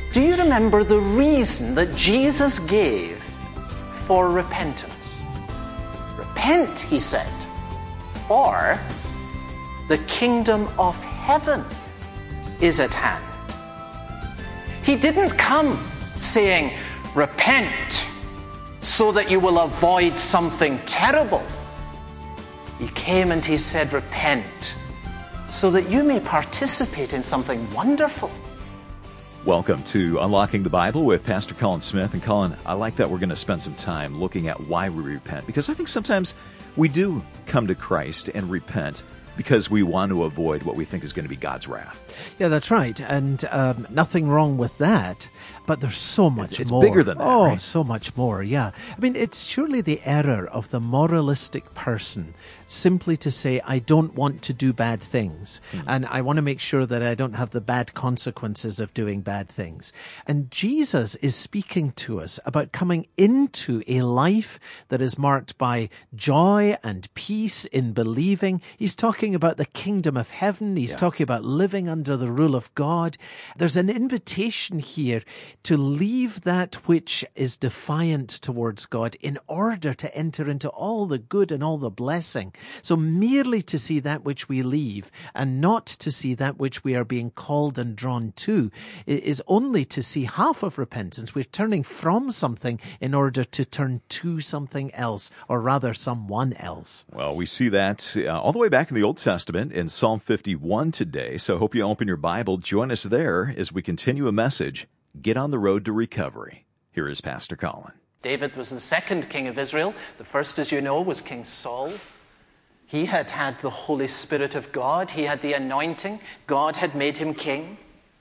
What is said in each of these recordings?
Do you remember the reason that Jesus gave for repentance? Repent, he said, or the kingdom of heaven is at hand. He didn't come saying, repent so that you will avoid something terrible. He came and he said, repent so that you may participate in something wonderful. Welcome to Unlocking the Bible with Pastor Colin Smith. And Colin, I like that we're going to spend some time looking at why we repent, because I think sometimes we do come to Christ and repent because we want to avoid what we think is going to be God's wrath. Yeah, that's right. And nothing wrong with that. But there's so much more. It's bigger than that, right? So much more, yeah. I mean, it's surely the error of the moralistic person simply to say, I don't want to do bad things. And I want to make sure that I don't have the bad consequences of doing bad things. And Jesus is speaking to us about coming into a life that is marked by joy and peace in believing. He's talking about the kingdom of heaven. He's talking about living under the rule of God. There's an invitation here to leave that which is defiant towards God in order to enter into all the good and all the blessing. So merely to see that which we leave and not to see that which we are being called and drawn to is only to see half of repentance. We're turning from something in order to turn to something else, or rather someone else. Well, we see that all the way back in the Old Testament in Psalm 51 today. So I hope you open your Bible. Join us there as we continue a message. Get on the road to recovery. Here is Pastor Colin. David was the second king of Israel. The first, as you know, was King Saul. He had had the Holy Spirit of God. He had the anointing. God had made him king.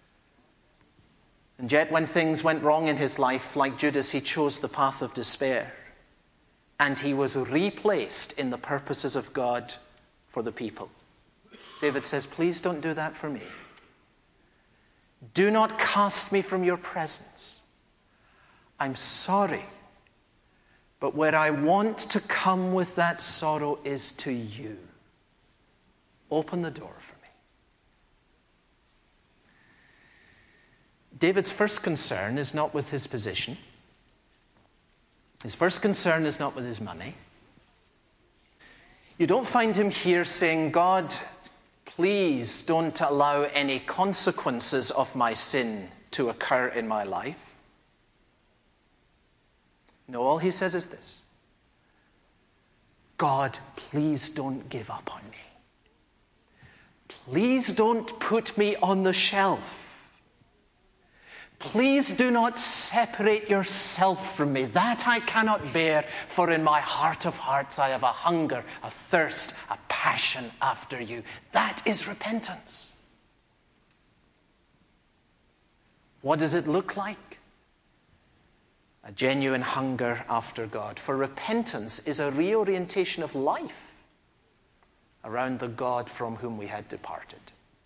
And yet when things went wrong in his life, like Judas, he chose the path of despair. And he was replaced in the purposes of God for the people. David says, please don't do that for me. Do not cast me from your presence. I'm sorry. But where I want to come with that sorrow is to you. Open the door for me. David's first concern is not with his position. His first concern is not with his money. You don't find him here saying, God, please don't allow any consequences of my sin to occur in my life. No, all he says is this. God, please don't give up on me. Please don't put me on the shelf. Please do not separate yourself from me. That I cannot bear, for in my heart of hearts I have a hunger, a thirst, a passion after you. That is repentance. What does it look like? A genuine hunger after God. For repentance is a reorientation of life around the God from whom we had departed.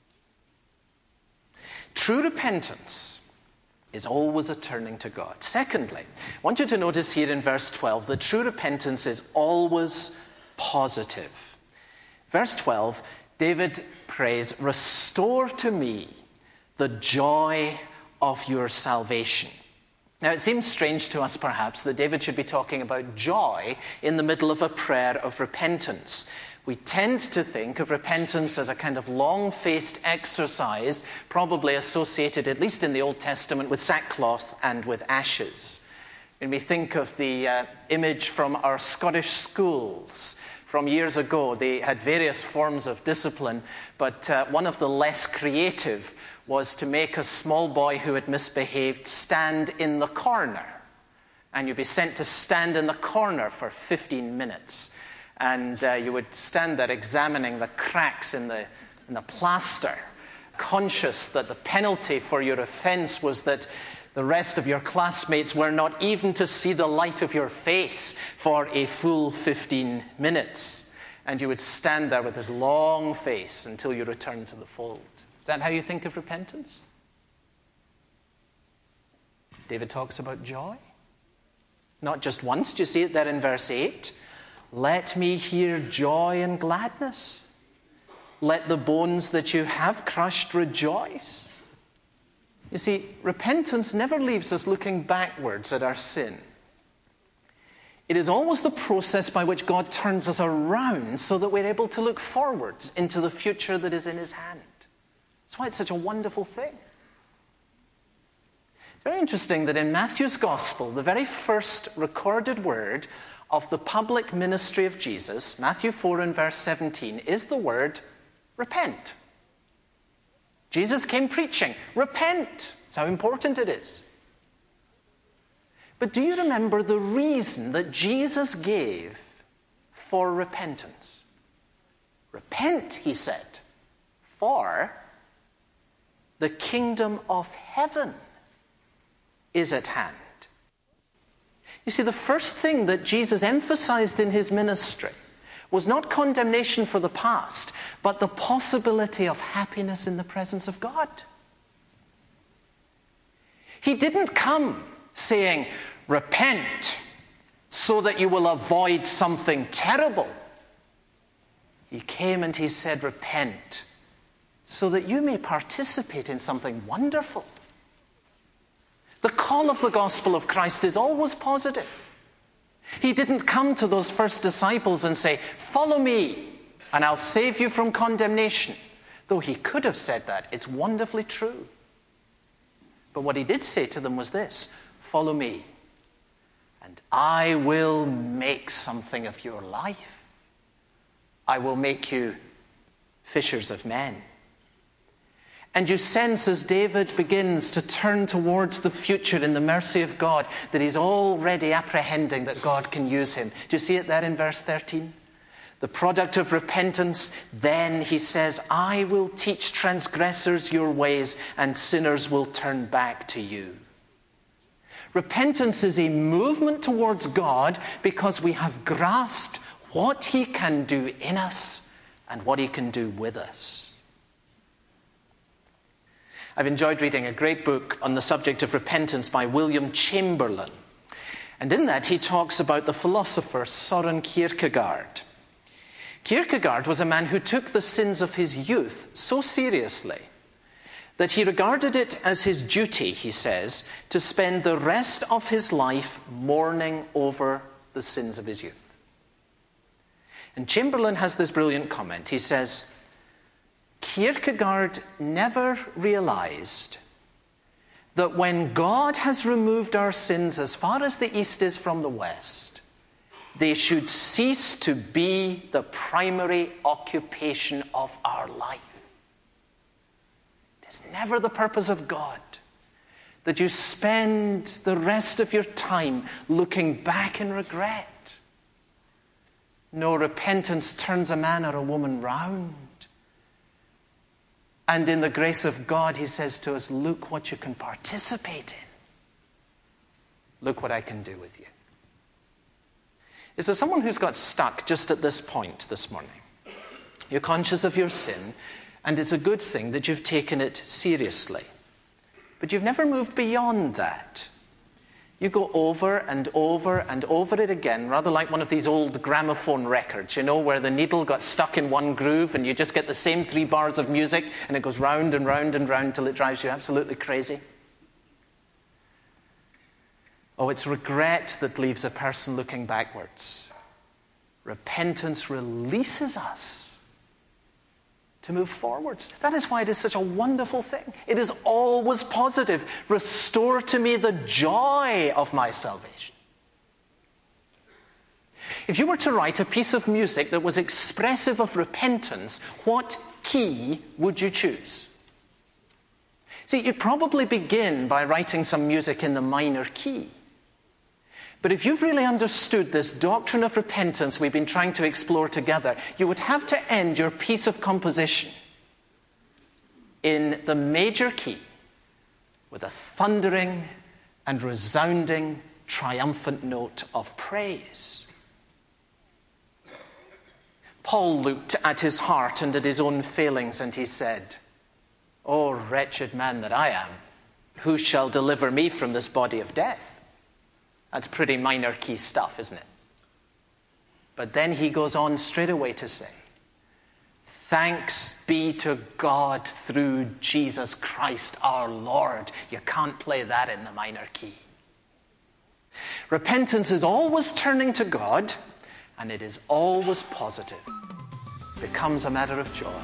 True repentance is always a turning to God. Secondly, I want you to notice here in verse 12 that true repentance is always positive. Verse 12, David prays, restore to me the joy of your salvation. Now, it seems strange to us, perhaps, that David should be talking about joy in the middle of a prayer of repentance. We tend to think of repentance as a kind of long-faced exercise, probably associated, at least in the Old Testament, with sackcloth and with ashes. When we think of the image from our Scottish schools from years ago, they had various forms of discipline, but one of the less creative was to make a small boy who had misbehaved stand in the corner. And you'd be sent to stand in the corner for 15 minutes. And you would stand there examining the cracks in the plaster, conscious that the penalty for your offense was that the rest of your classmates were not even to see the light of your face for a full 15 minutes. And you would stand there with this long face until you returned to the fold. Is that how you think of repentance? David talks about joy. Not just once. Do you see it there in verse 8? Let me hear joy and gladness. Let the bones that you have crushed rejoice. You see, repentance never leaves us looking backwards at our sin. It is always the process by which God turns us around so that we're able to look forwards into the future that is in his hand. That's why it's such a wonderful thing. It's very interesting that in Matthew's Gospel, the very first recorded word of the public ministry of Jesus, Matthew 4 and verse 17, is the word repent. Jesus came preaching, repent. That's how important it is. But do you remember the reason that Jesus gave for repentance? Repent, he said, for the kingdom of heaven is at hand. You see, the first thing that Jesus emphasized in his ministry was not condemnation for the past, but the possibility of happiness in the presence of God. He didn't come saying, repent so that you will avoid something terrible. He came and he said, repent so that you may participate in something wonderful. The call of the gospel of Christ is always positive. He didn't come to those first disciples and say, follow me and I'll save you from condemnation. Though he could have said that, it's wonderfully true. But what he did say to them was this, follow me and I will make something of your life. I will make you fishers of men. And you sense as David begins to turn towards the future in the mercy of God that he's already apprehending that God can use him. Do you see it there in verse 13? The product of repentance, then he says, I will teach transgressors your ways and sinners will turn back to you. Repentance is a movement towards God because we have grasped what he can do in us and what he can do with us. I've enjoyed reading a great book on the subject of repentance by William Chamberlain. And in that he talks about the philosopher Søren Kierkegaard. Kierkegaard was a man who took the sins of his youth so seriously that he regarded it as his duty, he says, to spend the rest of his life mourning over the sins of his youth. And Chamberlain has this brilliant comment. He says, Kierkegaard never realized that when God has removed our sins as far as the east is from the west, they should cease to be the primary occupation of our life. It is never the purpose of God that you spend the rest of your time looking back in regret. No, repentance turns a man or a woman round. And in the grace of God, he says to us, look what you can participate in. Look what I can do with you. Is there someone who's got stuck just at this point this morning? You're conscious of your sin, and it's a good thing that you've taken it seriously. But you've never moved beyond that. You go over and over and over it again, rather like one of these old gramophone records, you know, where the needle got stuck in one groove and you just get the same 3 bars of music and it goes round and round and round till it drives you absolutely crazy. Oh, it's regret that leaves a person looking backwards. Repentance releases us to move forwards. That is why it is such a wonderful thing. It is always positive. Restore to me the joy of my salvation. If you were to write a piece of music that was expressive of repentance, what key would you choose? See, you'd probably begin by writing some music in the minor key. But if you've really understood this doctrine of repentance we've been trying to explore together, you would have to end your piece of composition in the major key with a thundering and resounding triumphant note of praise. Paul looked at his heart and at his own failings and he said, "O wretched man that I am, who shall deliver me from this body of death?" That's pretty minor key stuff, isn't it? But then he goes on straight away to say, Thanks be to God through Jesus Christ our Lord. You can't play that in the minor key. Repentance is always turning to God, and it is always positive. It becomes a matter of joy.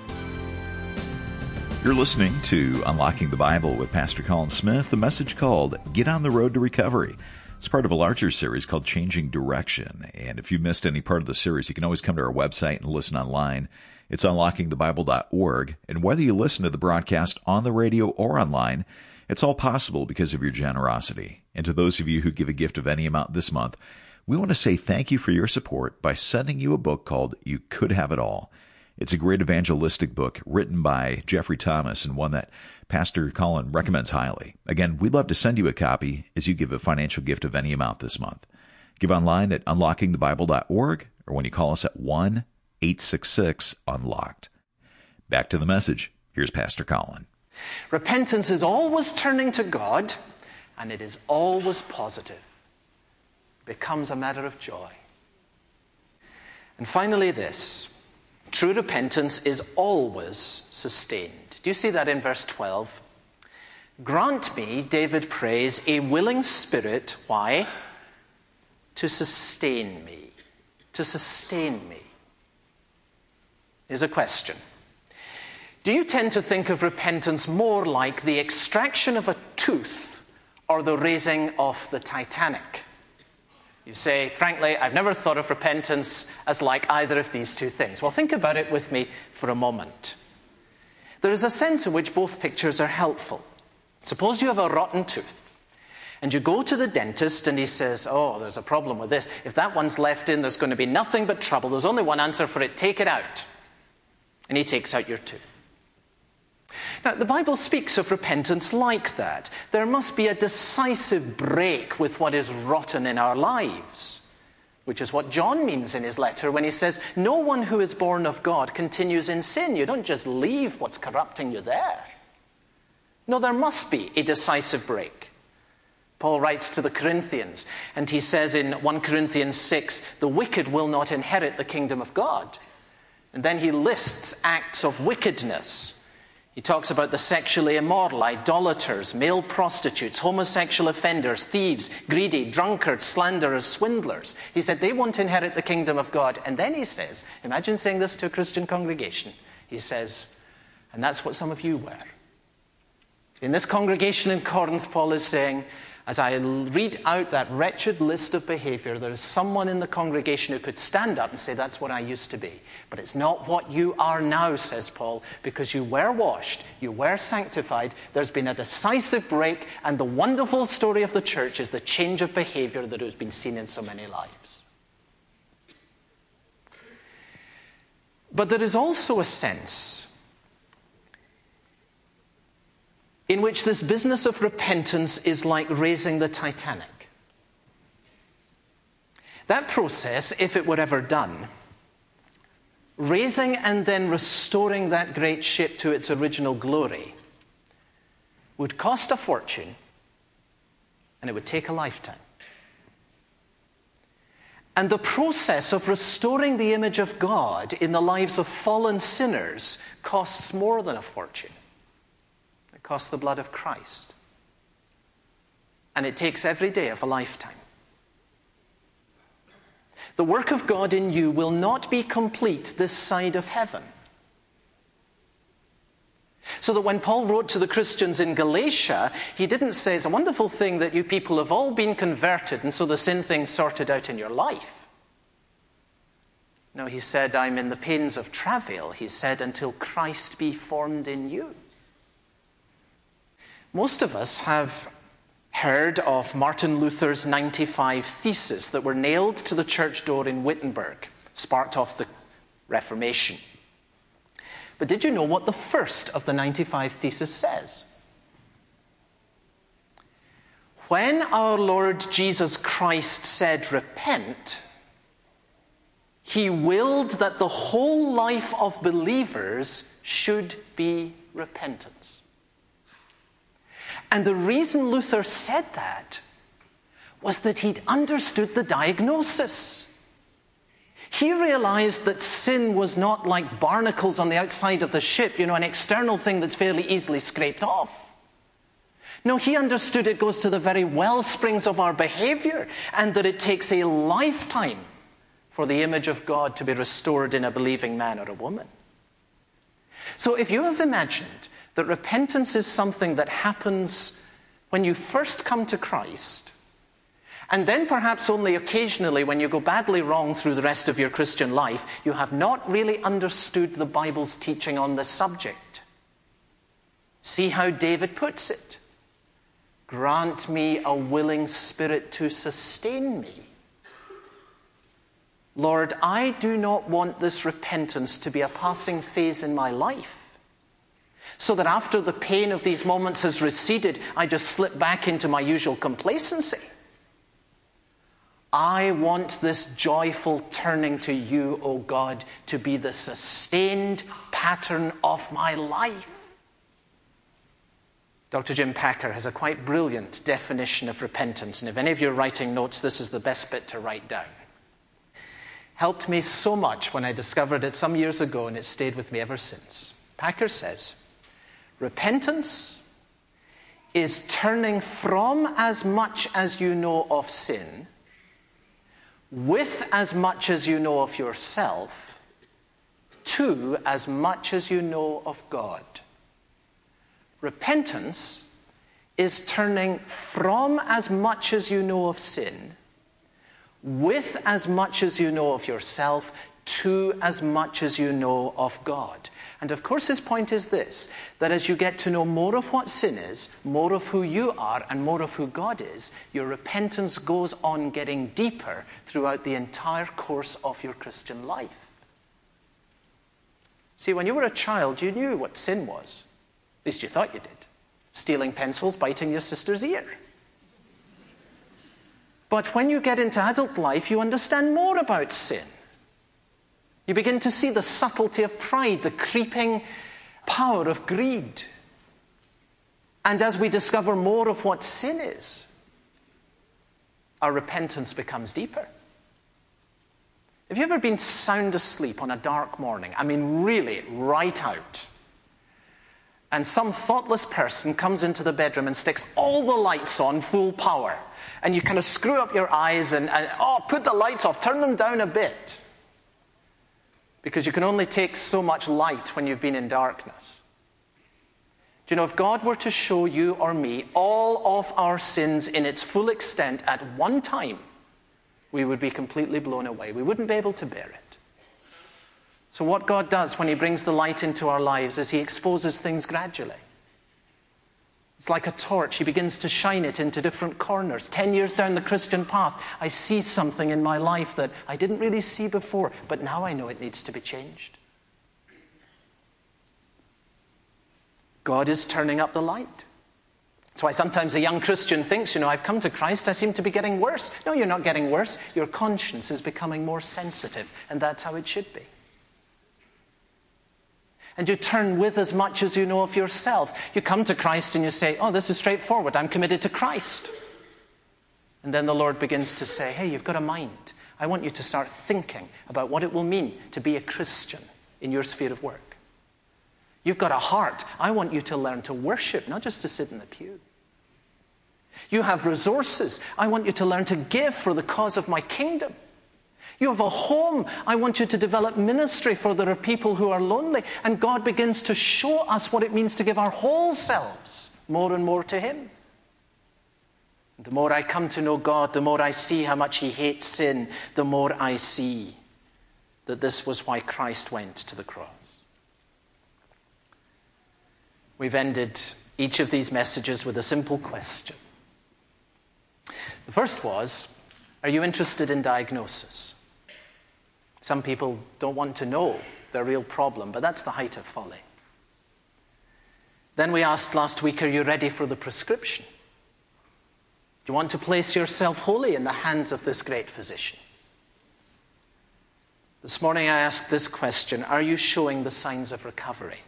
You're listening to Unlocking the Bible with Pastor Colin Smith, a message called Get on the Road to Recovery. It's part of a larger series called Changing Direction. And if you missed any part of the series, you can always come to our website and listen online. It's unlockingthebible.org. And whether you listen to the broadcast on the radio or online, it's all possible because of your generosity. And to those of you who give a gift of any amount this month, we want to say thank you for your support by sending you a book called You Could Have It All. It's a great evangelistic book written by Jeffrey Thomas and one that Pastor Colin recommends highly. Again, we'd love to send you a copy as you give a financial gift of any amount this month. Give online at unlockingthebible.org or when you call us at 1-866-UNLOCKED. Back to the message. Here's Pastor Colin. Repentance is always turning to God, and it is always positive. It becomes a matter of joy. And finally this. True repentance is always sustained. Do you see that in verse 12? Grant me, David prays, a willing spirit. Why? To sustain me. To sustain me. Here's a question. Do you tend to think of repentance more like the extraction of a tooth or the raising of the Titanic? You say, frankly, I've never thought of repentance as like either of these two things. Well, think about it with me for a moment. There is a sense in which both pictures are helpful. Suppose you have a rotten tooth, and you go to the dentist and he says, oh, there's a problem with this. If that one's left in, there's going to be nothing but trouble. There's only one answer for it. Take it out. And he takes out your tooth. Now, the Bible speaks of repentance like that. There must be a decisive break with what is rotten in our lives, which is what John means in his letter when he says, no one who is born of God continues in sin. You don't just leave what's corrupting you there. No, there must be a decisive break. Paul writes to the Corinthians, and he says in 1 Corinthians 6, the wicked will not inherit the kingdom of God. And then he lists acts of wickedness. He talks about the sexually immoral, idolaters, male prostitutes, homosexual offenders, thieves, greedy, drunkards, slanderers, swindlers. He said they won't inherit the kingdom of God. And then he says, imagine saying this to a Christian congregation. He says, and that's what some of you were. In this congregation in Corinth, Paul is saying, as I read out that wretched list of behavior, there is someone in the congregation who could stand up and say, that's what I used to be. But it's not what you are now, says Paul, because you were washed, you were sanctified, there's been a decisive break, and the wonderful story of the church is the change of behavior that has been seen in so many lives. But there is also a sense in which this business of repentance is like raising the Titanic. That process, if it were ever done, raising and then restoring that great ship to its original glory, would cost a fortune, and it would take a lifetime. And the process of restoring the image of God in the lives of fallen sinners costs more than a fortune. Costs the blood of Christ. And it takes every day of a lifetime. The work of God in you will not be complete this side of heaven. So that when Paul wrote to the Christians in Galatia, he didn't say, it's a wonderful thing that you people have all been converted and so the sin thing's sorted out in your life. No, he said, I'm in the pains of travail. He said, until Christ be formed in you. Most of us have heard of Martin Luther's 95 Theses that were nailed to the church door in Wittenberg, sparked off the Reformation. But did you know what the first of the 95 Theses says? When our Lord Jesus Christ said, repent, he willed that the whole life of believers should be repentance. And the reason Luther said that was that he'd understood the diagnosis. He realized that sin was not like barnacles on the outside of the ship, an external thing that's fairly easily scraped off. No, he understood it goes to the very well springs of our behavior, and that it takes a lifetime for the image of God to be restored in a believing man or a woman. So if you have imagined that repentance is something that happens when you first come to Christ, and then perhaps only occasionally when you go badly wrong through the rest of your Christian life, you have not really understood the Bible's teaching on this subject. See how David puts it. Grant me a willing spirit to sustain me. Lord, I do not want this repentance to be a passing phase in my life, so that after the pain of these moments has receded, I just slip back into my usual complacency. I want this joyful turning to you, O God, to be the sustained pattern of my life. Dr. Jim Packer has a quite brilliant definition of repentance, and if any of you are writing notes, this is the best bit to write down. Helped me so much when I discovered it some years ago, and it's stayed with me ever since. Packer says, repentance is turning from as much as you know of sin, with as much as you know of yourself, to as much as you know of God. Repentance is turning from as much as you know of sin, with as much as you know of yourself, to as much as you know of God. And of course his point is this, that as you get to know more of what sin is, more of who you are, and more of who God is, your repentance goes on getting deeper throughout the entire course of your Christian life. See, when you were a child, you knew what sin was. At least you thought you did. Stealing pencils, biting your sister's ear. But when you get into adult life, you understand more about sin. You begin to see the subtlety of pride, the creeping power of greed. And as we discover more of what sin is, our repentance becomes deeper. Have you ever been sound asleep on a dark morning? I mean, really, right out. And some thoughtless person comes into the bedroom and sticks all the lights on full power. And you kind of screw up your eyes and put the lights off, turn them down a bit. Because you can only take so much light when you've been in darkness. Do you know, if God were to show you or me all of our sins in its full extent at one time, we would be completely blown away. We wouldn't be able to bear it. So what God does when he brings the light into our lives is he exposes things gradually. It's like a torch. He begins to shine it into different corners. 10 years down the Christian path, I see something in my life that I didn't really see before, but now I know it needs to be changed. God is turning up the light. That's why sometimes a young Christian thinks, I've come to Christ, I seem to be getting worse. No, you're not getting worse. Your conscience is becoming more sensitive, and that's how it should be. And you turn with as much as you know of yourself. You come to Christ and you say, this is straightforward. I'm committed to Christ. And then the Lord begins to say, hey, you've got a mind. I want you to start thinking about what it will mean to be a Christian in your sphere of work. You've got a heart. I want you to learn to worship, not just to sit in the pew. You have resources. I want you to learn to give for the cause of my kingdom. You have a home. I want you to develop ministry, for there are people who are lonely. And God begins to show us what it means to give our whole selves more and more to him. The more I come to know God, the more I see how much he hates sin, the more I see that this was why Christ went to the cross. We've ended each of these messages with a simple question. The first was, are you interested in diagnosis? Some people don't want to know their real problem, but that's the height of folly. Then we asked last week, are you ready for the prescription? Do you want to place yourself wholly in the hands of this great physician? This morning I asked this question, are you showing the signs of recovery?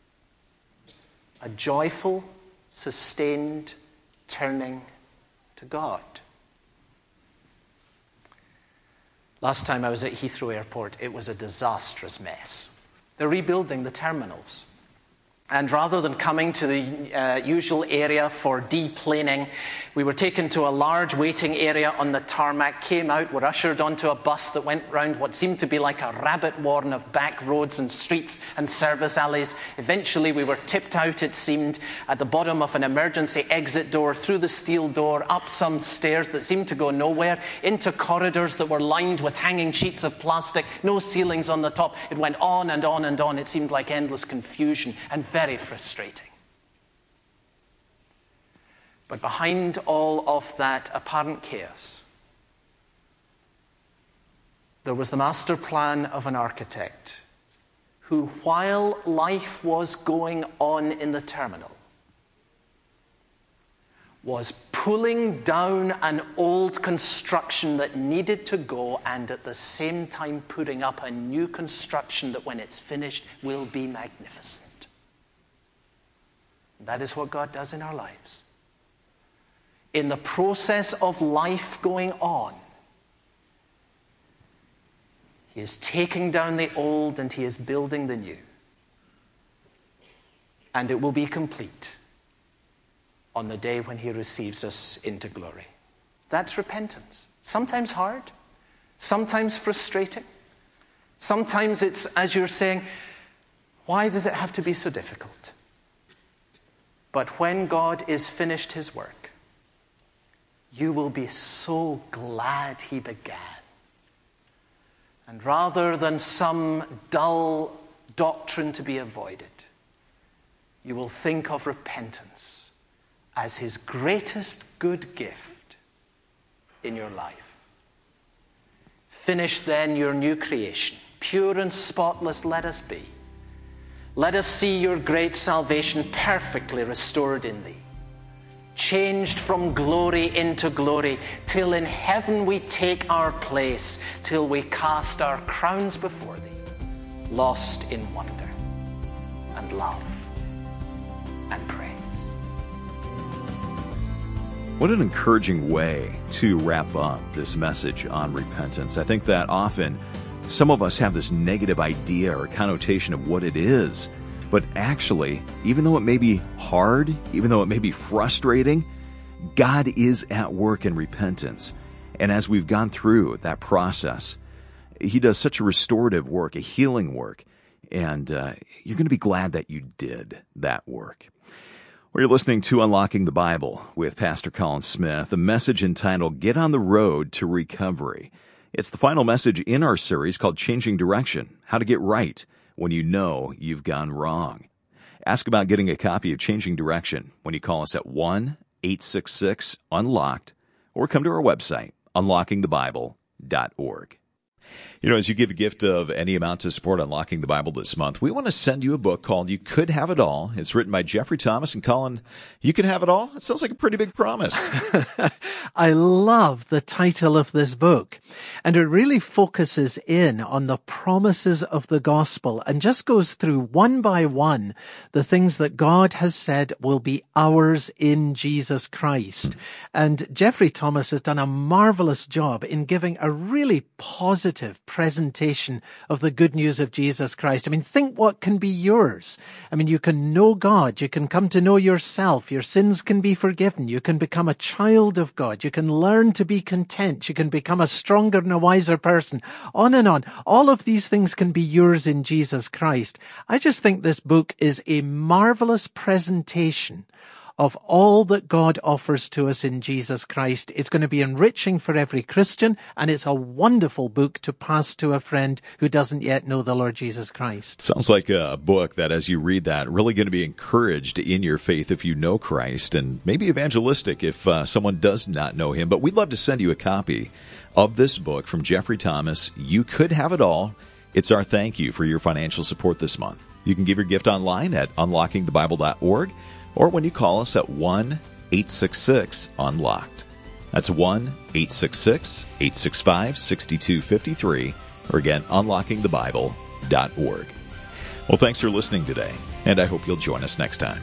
A joyful, sustained turning to God. Last time I was at Heathrow Airport, it was a disastrous mess. They're rebuilding the terminals. And rather than coming to the usual area for deplaning, we were taken to a large waiting area on the tarmac, came out, were ushered onto a bus that went round what seemed to be like a rabbit warren of back roads and streets and service alleys. Eventually we were tipped out, it seemed, at the bottom of an emergency exit door, through the steel door, up some stairs that seemed to go nowhere, into corridors that were lined with hanging sheets of plastic, no ceilings on the top. It went on and on and on. It seemed like endless confusion and very frustrating. But behind all of that apparent chaos, there was the master plan of an architect who, while life was going on in the terminal, was pulling down an old construction that needed to go, and at the same time putting up a new construction that, when it's finished, will be magnificent. That is what God does in our lives. In the process of life going on, He is taking down the old and He is building the new. And it will be complete on the day when He receives us into glory. That's repentance. Sometimes hard, sometimes frustrating. Sometimes it's, as you're saying, why does it have to be so difficult? But when God is finished His work, you will be so glad He began. And rather than some dull doctrine to be avoided, you will think of repentance as His greatest good gift in your life. Finish then your new creation. Pure and spotless let us be. Let us see your great salvation perfectly restored in thee, changed from glory into glory, till in heaven we take our place, till we cast our crowns before thee, lost in wonder and love and praise. What an encouraging way to wrap up this message on repentance. I think that often some of us have this negative idea or connotation of what it is. But actually, even though it may be hard, even though it may be frustrating, God is at work in repentance. And as we've gone through that process, He does such a restorative work, a healing work. And you're going to be glad that you did that work. We're listening to Unlocking the Bible with Pastor Colin Smith, a message entitled Get on the Road to Recovery. It's the final message in our series called Changing Direction, How to Get Right When You Know You've Gone Wrong. Ask about getting a copy of Changing Direction when you call us at 1-866-UNLOCKED or come to our website, unlockingthebible.org. You know, as you give a gift of any amount to support Unlocking the Bible this month, we want to send you a book called You Could Have It All. It's written by Jeffrey Thomas. And Colin, you can have it all? It sounds like a pretty big promise. I love the title of this book. And it really focuses in on the promises of the gospel and just goes through one by one the things that God has said will be ours in Jesus Christ. And Jeffrey Thomas has done a marvelous job in giving a really positive presentation of the good news of Jesus Christ. I mean, think what can be yours. I mean, you can know God. You can come to know yourself. Your sins can be forgiven. You can become a child of God. You can learn to be content. You can become a stronger and a wiser person. On and on. All of these things can be yours in Jesus Christ. I just think this book is a marvelous presentation of all that God offers to us in Jesus Christ. It's going to be enriching for every Christian, and it's a wonderful book to pass to a friend who doesn't yet know the Lord Jesus Christ. Sounds like a book that, as you read that, really going to be encouraged in your faith if you know Christ, and maybe evangelistic if someone does not know Him. But we'd love to send you a copy of this book from Jeffrey Thomas. You Could Have It All. It's our thank you for your financial support this month. You can give your gift online at unlockingthebible.org, or when you call us at 1-866-UNLOCKED. That's 1-866-865-6253, or again, unlockingthebible.org. Well, thanks for listening today, and I hope you'll join us next time.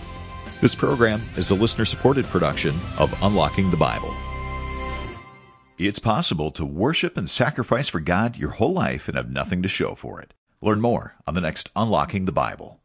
This program is a listener-supported production of Unlocking the Bible. It's possible to worship and sacrifice for God your whole life and have nothing to show for it. Learn more on the next Unlocking the Bible.